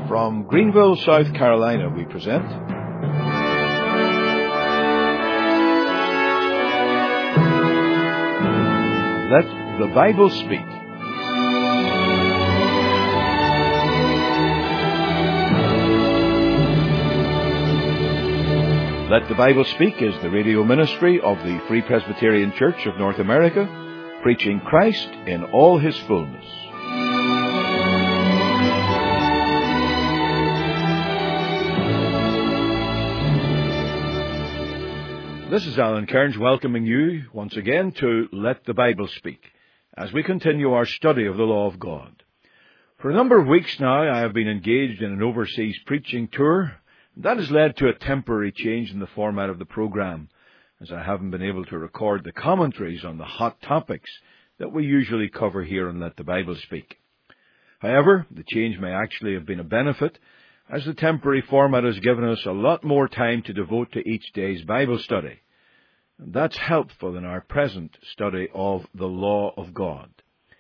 From Greenville, South Carolina, we present Let the Bible Speak. Let the Bible Speak is the radio ministry of the Free Presbyterian Church of North America, preaching Christ in all His fullness. This is Alan Cairns welcoming you once again to Let the Bible Speak, as we continue our study of the law of God. For a number of weeks now, I have been engaged in an overseas preaching tour. That has led to a temporary change in the format of the program, as I haven't been able to record the commentaries on the hot topics that we usually cover here on Let the Bible Speak. However, the change may actually have been a benefit, as the temporary format has given us a lot more time to devote to each day's Bible study. And that's helpful in our present study of the law of God.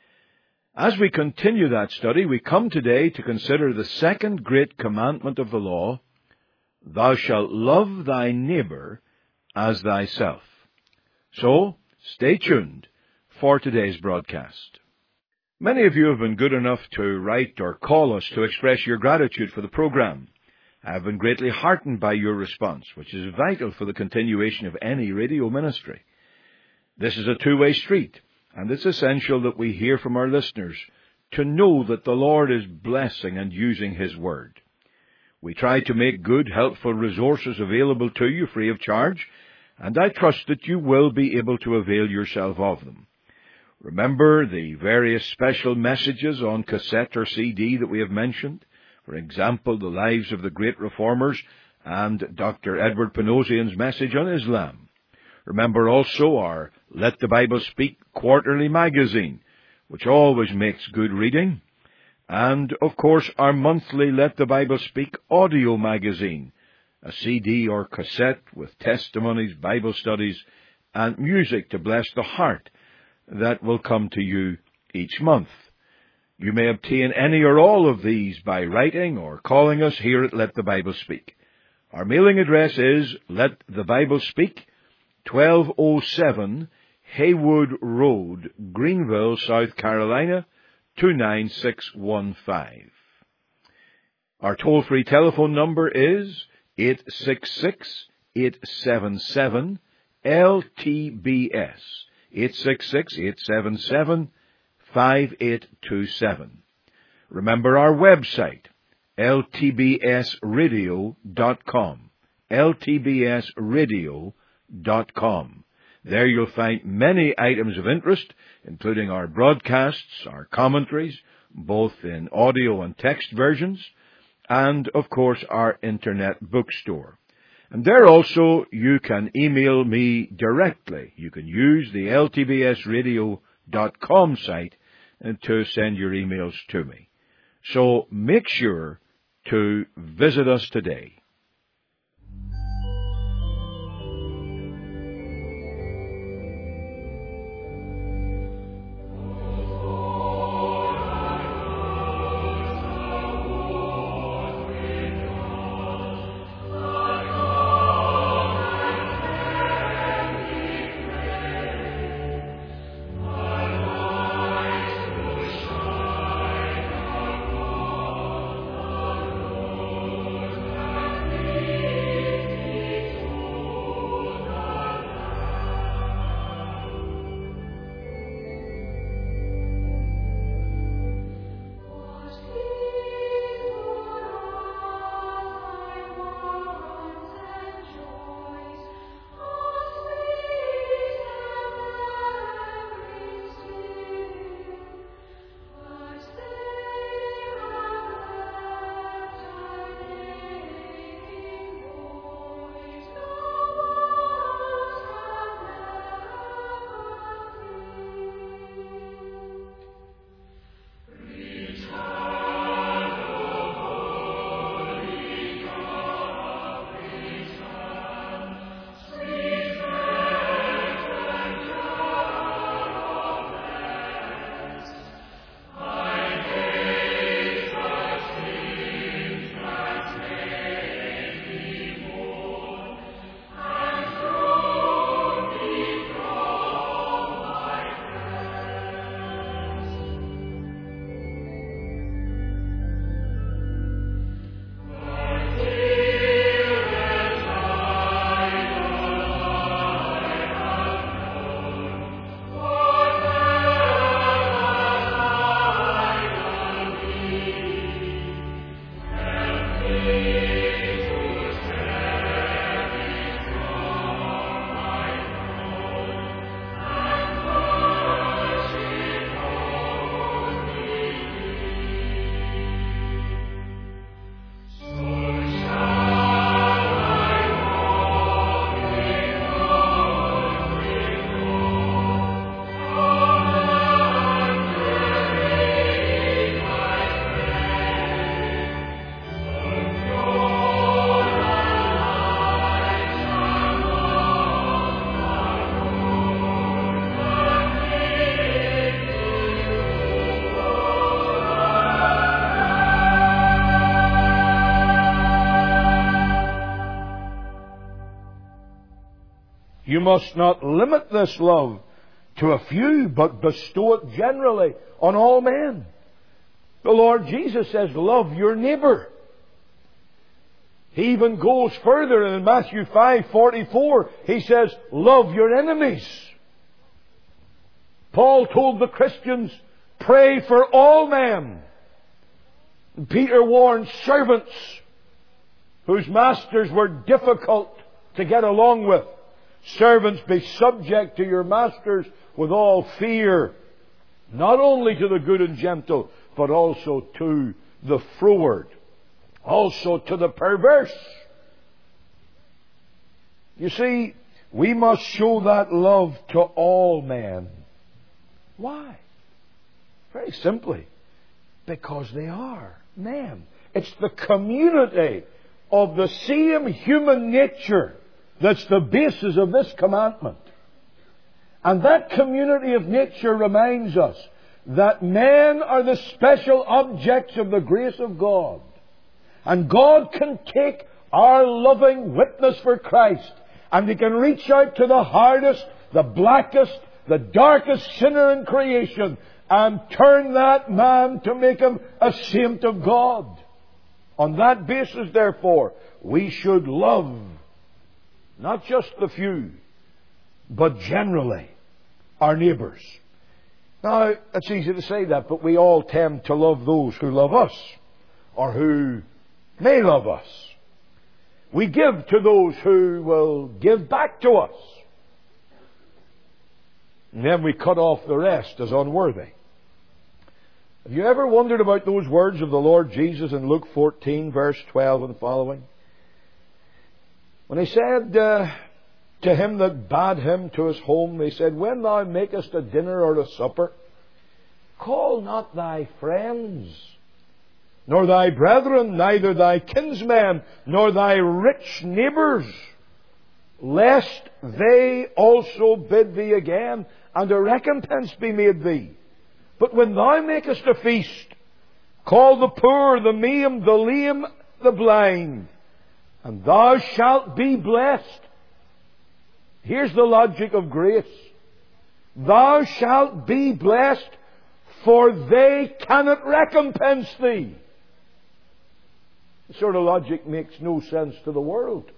As we continue that study, we come today to consider the second great commandment of the law: Thou shalt love thy neighbor as thyself. So, stay tuned for today's broadcast. Many of you have been good enough to write or call us to express your gratitude for the program. I have been greatly heartened by your response, which is vital for the continuation of any radio ministry. This is a two-way street, and it's essential that we hear from our listeners to know that the Lord is blessing and using His Word. We try to make good, helpful resources available to you free of charge, and I trust that you will be able to avail yourself of them. Remember the various special messages on cassette or CD that we have mentioned. For example, the lives of the great reformers and Dr. Edward Panosian's message on Islam. Remember also our Let the Bible Speak quarterly magazine, which always makes good reading. And, of course, our monthly Let the Bible Speak audio magazine, a CD or cassette with testimonies, Bible studies, and music to bless the heart that will come to you each month. You may obtain any or all of these by writing or calling us here at Let the Bible Speak. Our mailing address is Let the Bible Speak, 1207 Haywood Road, Greenville, South Carolina, 29615. Our toll-free telephone number is 866-877-LTBS. 866-877-5827. Remember our website, ltbsradio.com. ltbsradio.com. There you'll find many items of interest, including our broadcasts, our commentaries, both in audio and text versions, and, of course, our internet bookstore. And there also you can email me directly. You can use the ltbsradio.com site to send your emails to me. So make sure to visit us today. You must not limit this love to a few, but bestow it generally on all men. The Lord Jesus says, love your neighbour. He even goes further, and in Matthew 5:44, He says, love your enemies. Paul told the Christians, pray for all men. And Peter warned servants whose masters were difficult to get along with. Servants, be subject to your masters with all fear, not only to the good and gentle, but also to the froward, also to the perverse. You see, we must show that love to all men. Why? Very simply, because they are men. It's the community of the same human nature that's the basis of this commandment. And that community of nature reminds us that men are the special objects of the grace of God. And God can take our loving witness for Christ, and He can reach out to the hardest, the blackest, the darkest sinner in creation, and turn that man to make him a saint of God. On that basis, therefore, we should love not just the few, but generally our neighbours. Now, it's easy to say that, but we all tend to love those who love us, or who may love us. We give to those who will give back to us. And then we cut off the rest as unworthy. Have you ever wondered about those words of the Lord Jesus in Luke 14, verse 12 and following? When He said to him that bade him to his home, He said, when thou makest a dinner or a supper, call not thy friends, nor thy brethren, neither thy kinsmen, nor thy rich neighbours, lest they also bid thee again, and a recompense be made thee. But when thou makest a feast, call the poor, the maimed, the lame, the blind, and thou shalt be blessed. Here's the logic of grace. Thou shalt be blessed, for they cannot recompense thee. This sort of logic makes no sense to the world.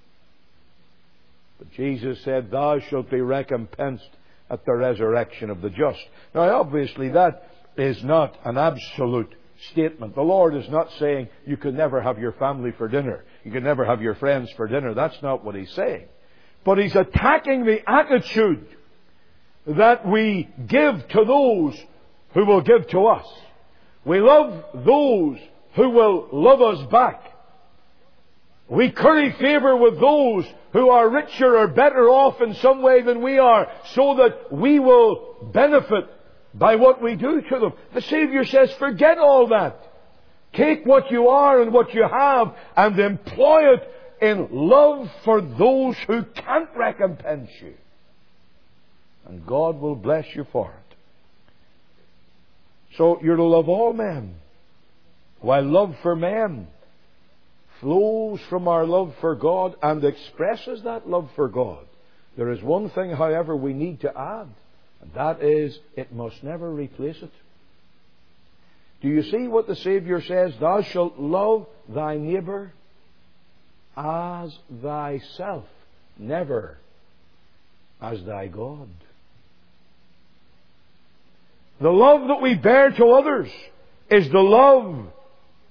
But Jesus said, thou shalt be recompensed at the resurrection of the just. Now, obviously, that is not an absolute statement. The Lord is not saying you can never have your family for dinner. You can never have your friends for dinner. That's not what He's saying. But He's attacking the attitude that we give to those who will give to us. We love those who will love us back. We curry favour with those who are richer or better off in some way than we are, so that we will benefit by what we do to them. The Saviour says, forget all that. Take what you are and what you have and employ it in love for those who can't recompense you. And God will bless you for it. So you're to love all men, while love for men flows from our love for God and expresses that love for God. There is one thing, however, we need to add, and that is, it must never replace it. Do you see what the Saviour says? Thou shalt love thy neighbour as thyself, never as thy God. The love that we bear to others is the love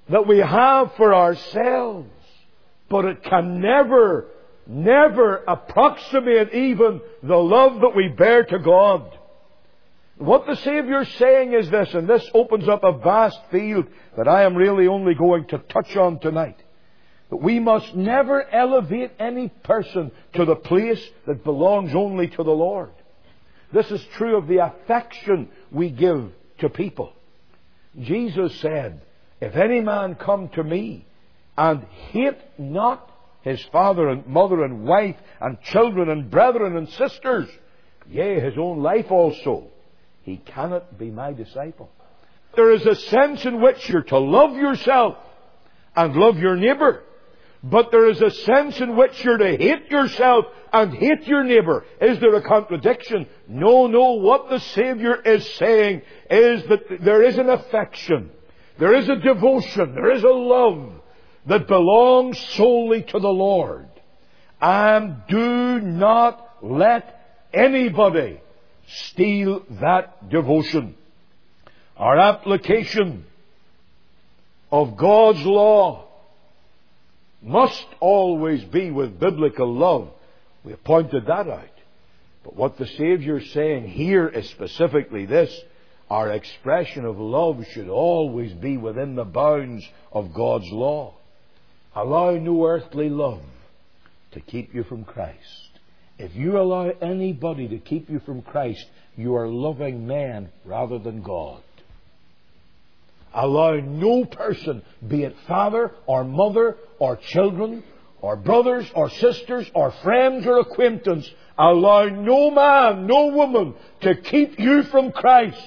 that we have for ourselves, but it can never approximate even the love that we bear to God. What the Saviour's saying is this, and this opens up a vast field that I am really only going to touch on tonight. That we must never elevate any person to the place that belongs only to the Lord. This is true of the affection we give to people. Jesus said, "If any man come to me and hate not his father and mother and wife and children and brethren and sisters, yea, his own life also, he cannot be my disciple." There is a sense in which you're to love yourself and love your neighbour. But there is a sense in which you're to hate yourself and hate your neighbour. Is there a contradiction? No. What the Saviour is saying is that there is an affection, there is a devotion, there is a love that belongs solely to the Lord. And do not let anybody steal that devotion. Our application of God's law must always be with biblical love. We have pointed that out. But what the Saviour is saying here is specifically this: our expression of love should always be within the bounds of God's law. Allow no earthly love to keep you from Christ. If you allow anybody to keep you from Christ, you are loving man rather than God. Allow no person, be it father or mother or children or brothers or sisters or friends or acquaintance, allow no man, no woman to keep you from Christ.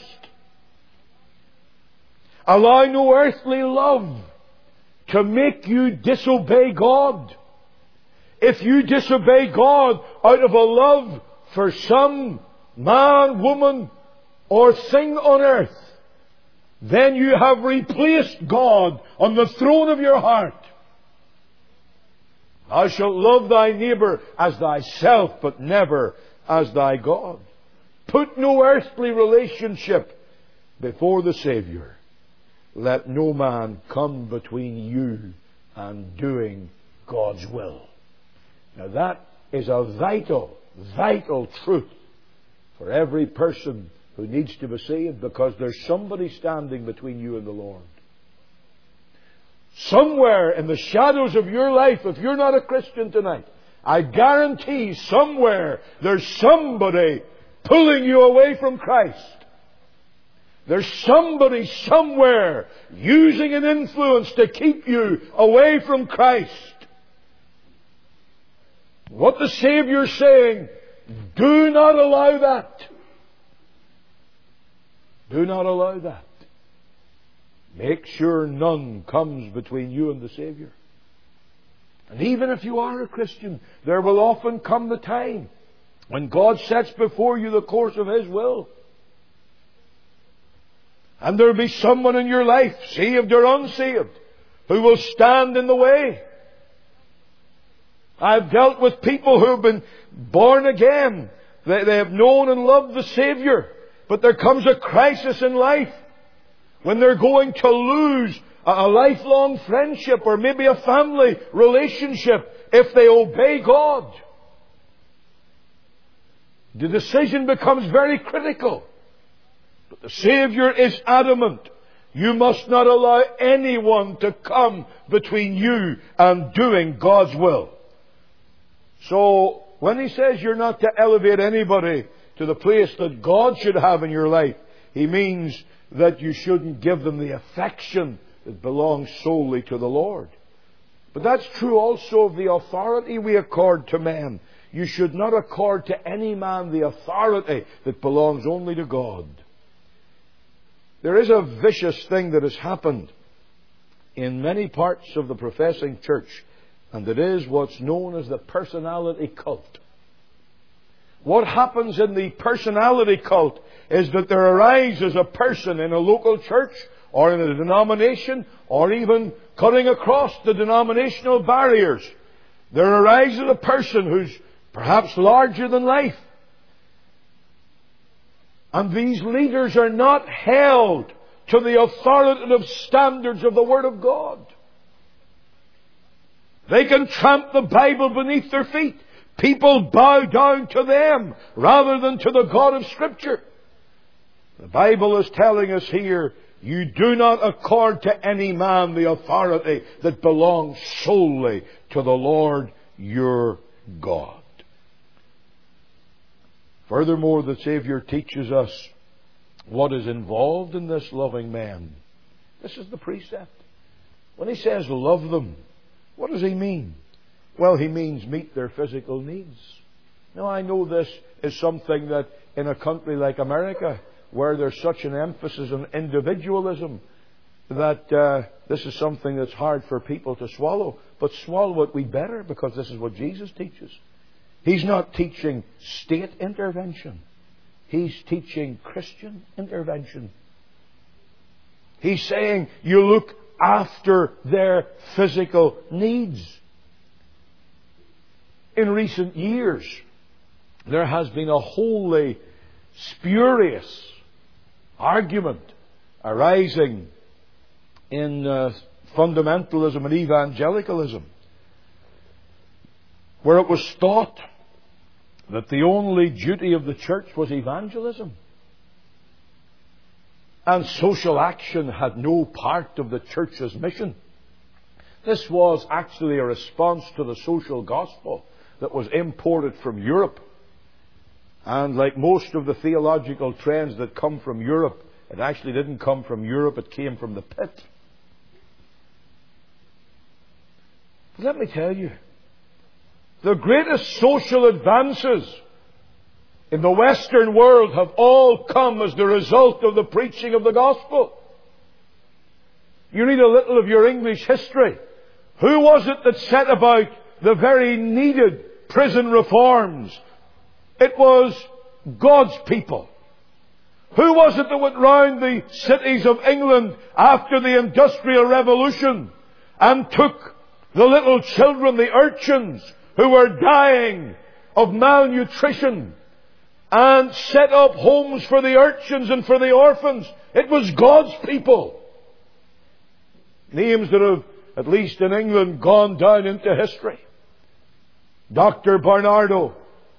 Allow no earthly love to make you disobey God. If you disobey God out of a love for some man, woman, or thing on earth, then you have replaced God on the throne of your heart. Thou shalt love thy neighbour as thyself, but never as thy God. Put no earthly relationship before the Saviour. Let no man come between you and doing God's will. Now that is a vital truth for every person who needs to be saved, because there's somebody standing between you and the Lord. Somewhere in the shadows of your life, if you're not a Christian tonight, I guarantee somewhere there's somebody pulling you away from Christ. There's somebody somewhere using an influence to keep you away from Christ. What the Saviour's saying, do not allow that. Do not allow that. Make sure none comes between you and the Saviour. And even if you are a Christian, there will often come the time when God sets before you the course of His will. And there will be someone in your life, saved or unsaved, who will stand in the way. I've dealt with people who have been born again. They have known and loved the Saviour. But there comes a crisis in life when they're going to lose a lifelong friendship or maybe a family relationship if they obey God. The decision becomes very critical. But the Saviour is adamant. You must not allow anyone to come between you and doing God's will. So, when He says you're not to elevate anybody to the place that God should have in your life, He means that you shouldn't give them the affection that belongs solely to the Lord. But that's true also of the authority we accord to men. You should not accord to any man the authority that belongs only to God. There is a vicious thing that has happened in many parts of the professing church, and it is what's known as the personality cult. What happens in the personality cult is that there arises a person in a local church or in a denomination, or even cutting across the denominational barriers. There arises a person who's perhaps larger than life. And these leaders are not held to the authoritative standards of the Word of God. They can tramp the Bible beneath their feet. People bow down to them rather than to the God of Scripture. The Bible is telling us here, you do not accord to any man the authority that belongs solely to the Lord your God. Furthermore, the Savior teaches us what is involved in this loving man. This is the precept. When He says love them, what does He mean? Well, He means meet their physical needs. Now, I know this is something that in a country like America, where there's such an emphasis on individualism, that this is something that's hard for people to swallow. But swallow it we better, because this is what Jesus teaches. He's not teaching state intervention. He's teaching Christian intervention. He's saying you look after their physical needs. In recent years, there has been a wholly spurious argument arising in fundamentalism and evangelicalism, where it was thought that the only duty of the church was evangelism, and social action had no part of the church's mission. This was actually a response to the social gospel that was imported from Europe. And like most of the theological trends that come from Europe, it actually didn't come from Europe, it came from the pit. But let me tell you, the greatest social advances in the Western world have all come as the result of the preaching of the gospel. You read a little of your English history. Who was it that set about the very needed prison reforms? It was God's people. Who was it that went round the cities of England after the Industrial Revolution and took the little children, the urchins, who were dying of malnutrition, and set up homes for the urchins and for the orphans? It was God's people. Names that have, at least in England, gone down into history. Dr. Barnardo,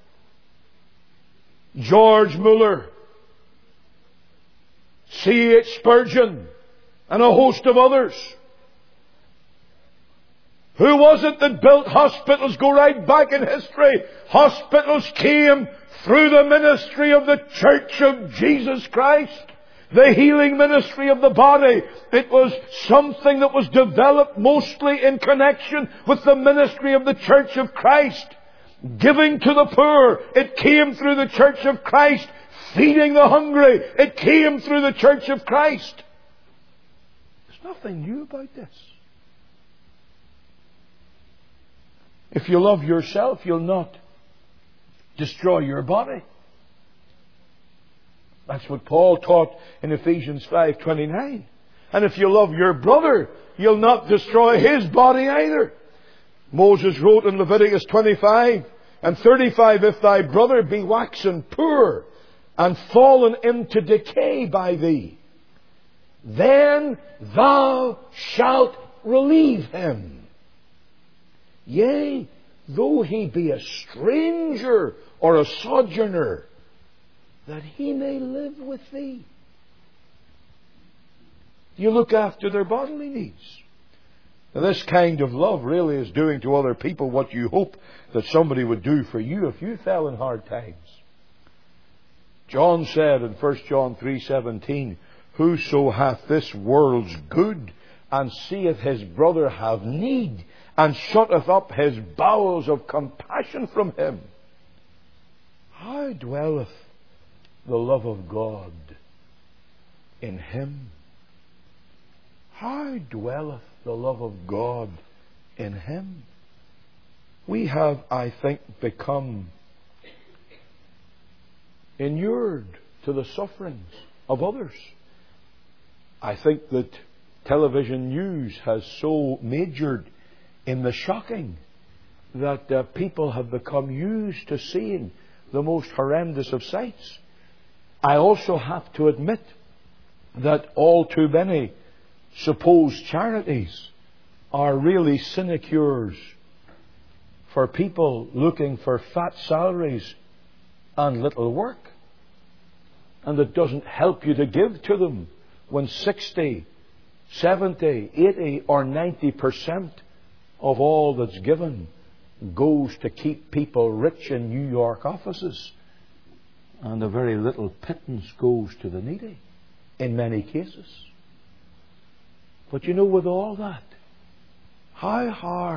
George Muller, C.H. Spurgeon, and a host of others. Who was it that built hospitals? Go right back in history. Hospitals came through the ministry of the Church of Jesus Christ. The healing ministry of the body. It was something that was developed mostly in connection with the ministry of the Church of Christ. Giving to the poor, it came through the Church of Christ. Feeding the hungry, it came through the Church of Christ. There's nothing new about this. If you love yourself, you'll not destroy your body. That's what Paul taught in Ephesians 5:29. And if you love your brother, you'll not destroy his body either. Moses wrote in Leviticus 25:35, if thy brother be waxen poor and fallen into decay by thee, then thou shalt relieve him. Yea, though he be a stranger or a sojourner, that he may live with thee. You look after their bodily needs. Now, this kind of love really is doing to other people what you hope that somebody would do for you if you fell in hard times. John said in 1 John 3:17, whoso hath this world's good, and seeth his brother have need, and shutteth up his bowels of compassion from him, how dwelleth the love of God in him? How dwelleth the love of God in him? We have, I think, become inured to the sufferings of others. I think that television news has so majored in the shocking that people have become used to seeing the most horrendous of sights. I also have to admit that all too many supposed charities are really sinecures for people looking for fat salaries and little work. And it doesn't help you to give to them when 60, 70, 80 or 90% of all that's given goes to keep people rich in New York offices, and a very little pittance goes to the needy in many cases. But you know, with all that, how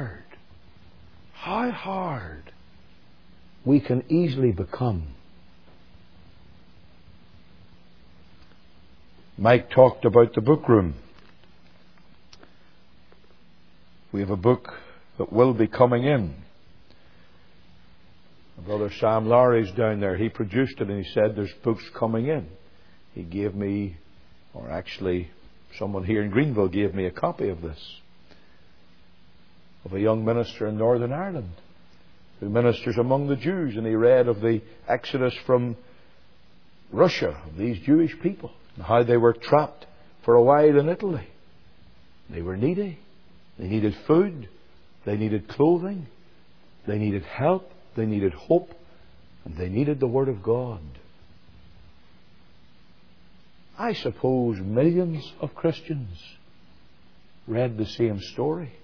hard we can easily become. Mike talked about the book room. We have a book that will be coming in. Brother Sam Lowry's down there. He produced it and he said there's books coming in. He gave me, or actually someone here in Greenville gave me a copy of this, of a young minister in Northern Ireland who ministers among the Jews, and he read of the exodus from Russia, of these Jewish people, and how they were trapped for a while in Italy. They were needy. They needed food. They needed clothing. They needed help. They needed hope. And they needed the Word of God. I suppose millions of Christians read the same story.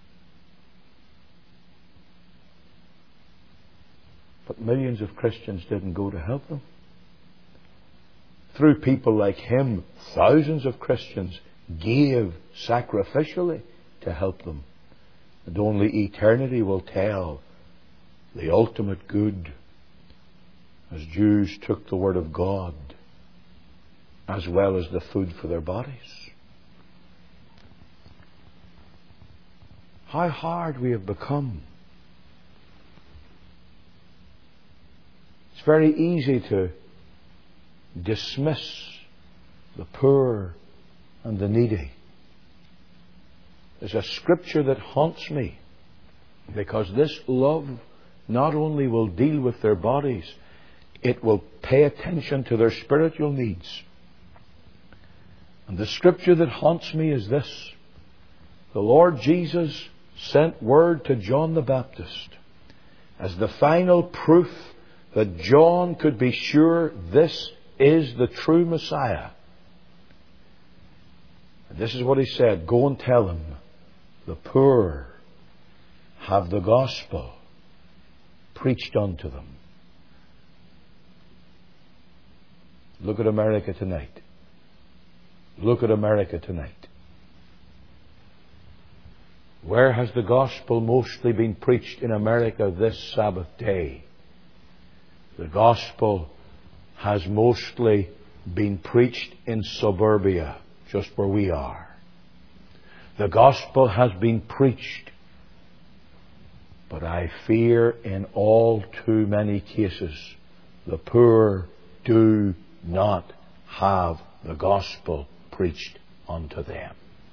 But millions of Christians didn't go to help them. Through people like him, thousands of Christians gave sacrificially to help them. And only eternity will tell the ultimate good, as Jews took the Word of God as well as the food for their bodies. How hard we have become. It's very easy to dismiss the poor and the needy. There's a scripture that haunts me, because this love not only will deal with their bodies, it will pay attention to their spiritual needs. And the scripture that haunts me is this. The Lord Jesus sent word to John the Baptist as the final proof that John could be sure this is the true Messiah. And this is what he said: go and tell him, the poor have the gospel preached unto them. Look at America tonight. Look at America tonight. Where has the gospel mostly been preached in America this Sabbath day? The gospel has mostly been preached in suburbia, just where we are. The gospel has been preached, but I fear in all too many cases the poor do not have the gospel preached unto them.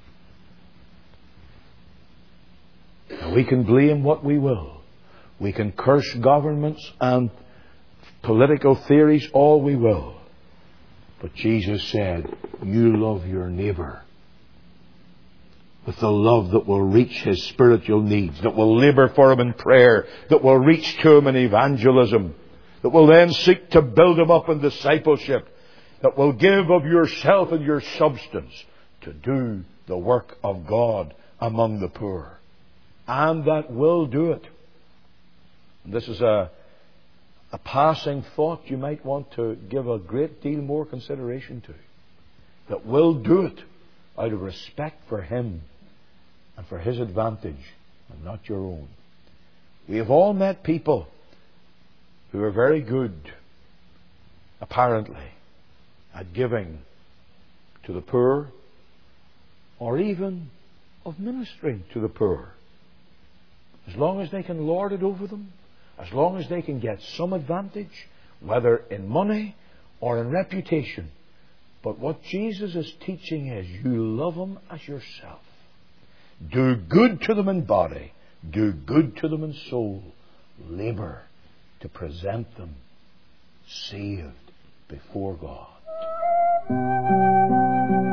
Now, we can blame what we will. We can curse governments and political theories all we will. But Jesus said, you love your neighbour with the love that will reach his spiritual needs, that will labour for him in prayer, that will reach to him in evangelism, that will then seek to build him up in discipleship, that will give of yourself and your substance to do the work of God among the poor. And that will do it. And this is a passing thought you might want to give a great deal more consideration to. That will do it out of respect for him and for his advantage and not your own. We have all met people who are very good, apparently, at giving to the poor, or even of ministering to the poor. As long as they can lord it over them, as long as they can get some advantage, whether in money or in reputation. But what Jesus is teaching is, you love them as yourself. Do good to them in body. Do good to them in soul. Labour to present them saved before God.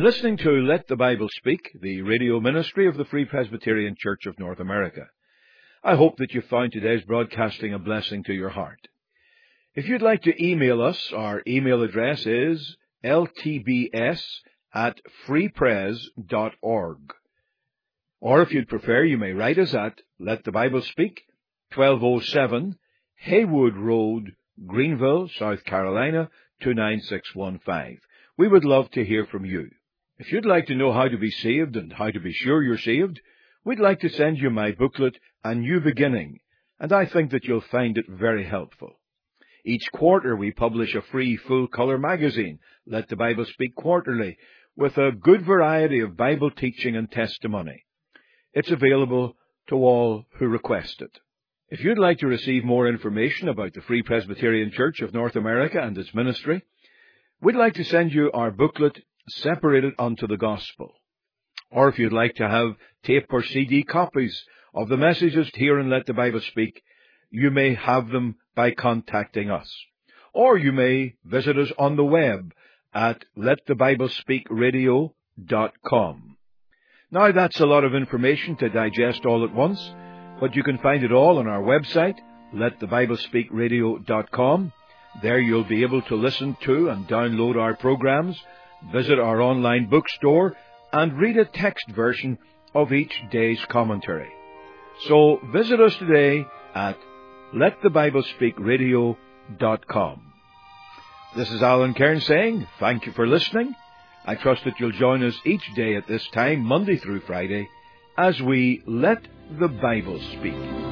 listening to Let the Bible Speak, the radio ministry of the Free Presbyterian Church of North America. I hope that you found today's broadcasting a blessing to your heart. If you'd like to email us, our email address is ltbs@freepres.org. Or if you'd prefer, you may write us at Let the Bible Speak, 1207 Haywood Road, Greenville, South Carolina, 29615. We would love to hear from you. If you'd like to know how to be saved and how to be sure you're saved, we'd like to send you my booklet, A New Beginning, and I think that you'll find it very helpful. Each quarter we publish a free full-color magazine, Let the Bible Speak Quarterly, with a good variety of Bible teaching and testimony. It's available to all who request it. If you'd like to receive more information about the Free Presbyterian Church of North America and its ministry, we'd like to send you our booklet, Separated Unto the Gospel. Or if you'd like to have tape or CD copies of the messages here in Let the Bible Speak, you may have them by contacting us. Or you may visit us on the web at letthebiblespeakradio.com. Now that's a lot of information to digest all at once, but you can find it all on our website, letthebiblespeakradio.com. There you'll be able to listen to and download our programs, visit our online bookstore, and read a text version of each day's commentary. So visit us today at letthebiblespeakradio.com. This is Alan Cairns saying thank you for listening. I trust that you'll join us each day at this time, Monday through Friday, as we Let the Bible Speak.